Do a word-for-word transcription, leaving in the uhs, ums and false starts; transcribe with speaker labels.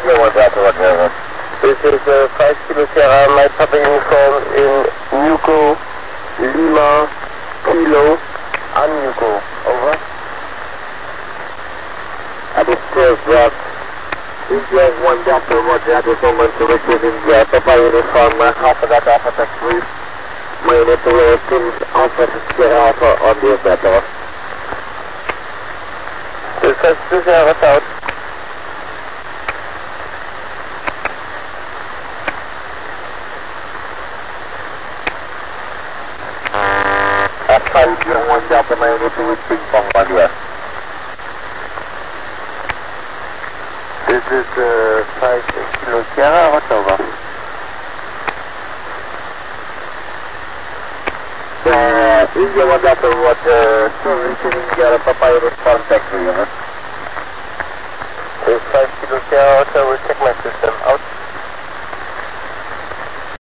Speaker 1: India one Delta, whatever. This is uh, five Kilo Sierra, my Papa uniform in Nuco, Lima, Kilo, and Nuco. Over. At this stage, that India one Delta, Roger, at this moment to receive India, Papa uniform, uh, half of that Alpha Tech three. My little teams Alpha Sierra Alpha on the Delta. This is two Sierra South. At five zero one Delta, my unit with Ping Pong Bandia. This is uh, five Kilo Sierra, what's over? Uh, India one Delta, what, uh, two receiving Sierra, Papa unit contact, over. This is five Kilo Sierra, also will check my system.